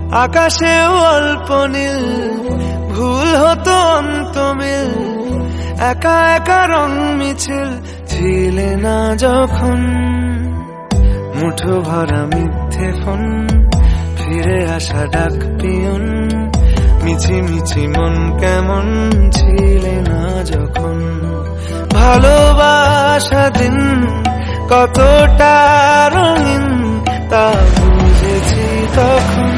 আকাশেও অল্প নীল, ভুল হতো অন্তমিল, একা একা রং মিছিল ছিলে না যখন। মুঠো ভরা মিথ্যে ফোন, ফিরে আসা ডাক পিয়ন, মিছি মিছি মন কেমন ছিলে না যখন। ভালোবাসা দিন কতটা রঙিন তা বুঝেছি তখন।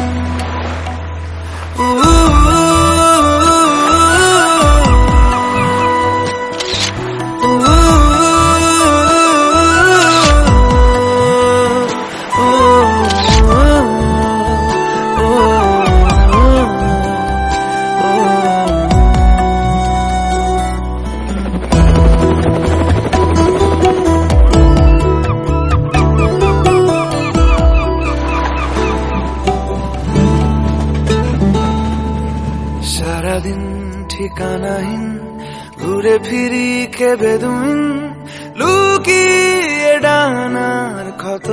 সারাদিন ঠিকানাহীন ঘুরে ফিরি কে বেদুইন, লুকিয়ে ডানার ক্ষত।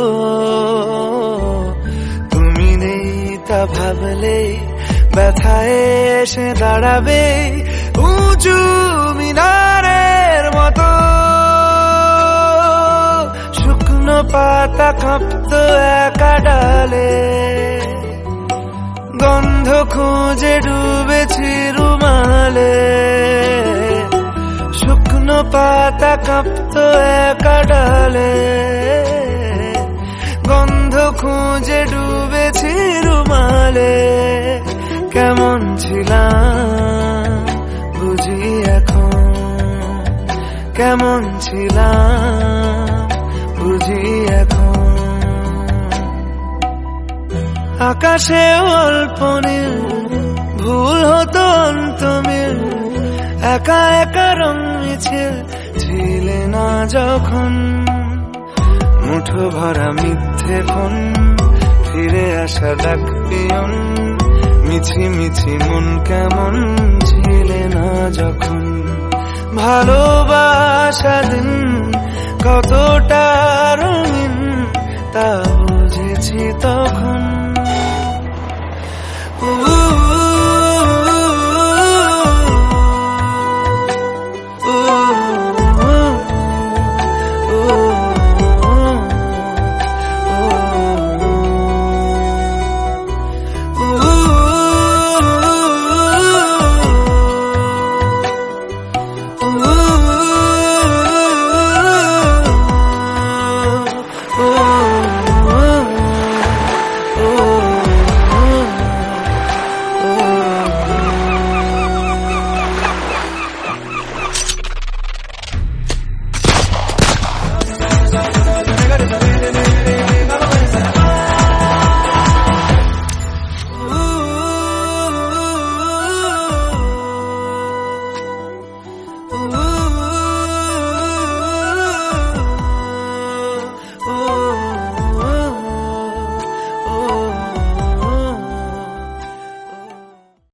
তুমি নেই তা ভাবলে ব্যথায় এসে দাঁড়াবে উঁচু মিনারের মতো। শুকনো পাতা কাঁপতো একা ডালে, গন্ধ খুঁজে ডুবেছি রুমালে। শুকনো পাতা কাঁপতো একা ডালে, গন্ধ খুঁজে ডুবেছি রুমালে। কেমন ছিলাম বুঝি এখন, কেমন ছিলাম বুঝি এখন। আকাশে অল্প নীল, ভুল হতো অন্তমিল, একা একা রং মিছিল ছিলে না যখন। মুঠো ভরা মিথ্যে ফোন, ফিরে আসা ডাক পিয়ন, মিছি মিছি মন কেমন ছিলে না যখন। ভালোবাসা দিন কতটা রঙিন তা বুঝেছি তখন।